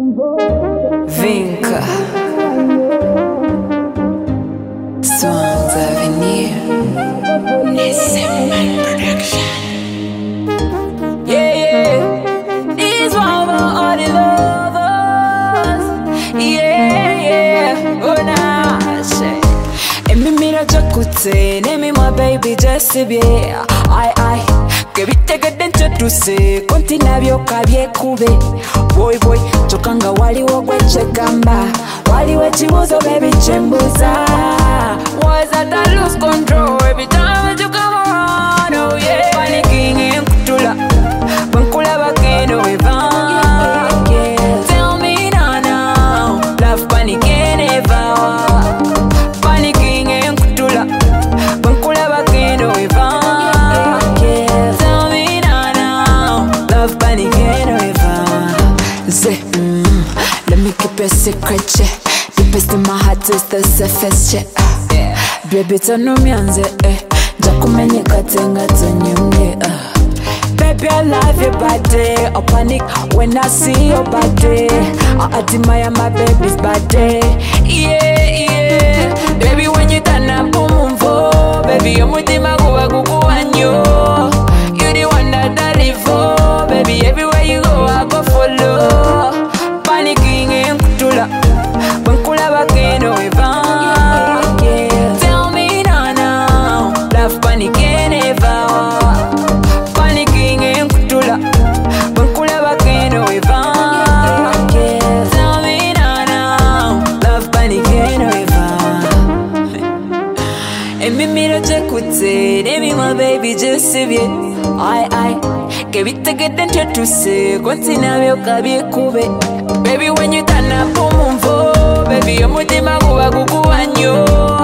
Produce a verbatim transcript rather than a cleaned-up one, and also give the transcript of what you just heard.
Vinca Swans Avenue Nissan Production. Yeah, yeah. These one for all the lovers. Yeah, yeah. Oh, nah, shit. Emi mira jakute, nemi my baby Jessie. I, I. Kebitega dentro tuse, kontina byoka byekube. Boy boy, chokanga waliwo gwechegamba, waliwo ekibuzo baby chembuza. Was that I lose control every time that you come around? Oh yeah, panicking in kutula, bankula bakeno eva. Tell me now now, love panicking eva. Panicking in kutula, bankula bakeno eva. Mm, let me keep a secret, yeah. Deepest in my heart is the surface, yeah. Baby, tano mianze, eh. Jakumenye katenga tanyumye, uh. Baby, I love your body. I panic when I see your body. I admire my baby's body. Yeah, yeah. Baby, when you turn up, boom, boom, baby, you're mutima kuwa kukuwanyo. You the one that I live for. Baby, everywhere you go, I go follow. Panicking in kutula, bankula bakeno eva. Tell me now now, love panicking eva. Panicking in kutula, bankula bakeno eva. Tell me now now, love panicking eva. Emi mira jakute, nemi my baby Jessie. I, I. Kebitega dentro tuse, kontina byoka byekube. Baby, when you turn up, boom, boom, baby, you're mutima kuwa kukuwanyo.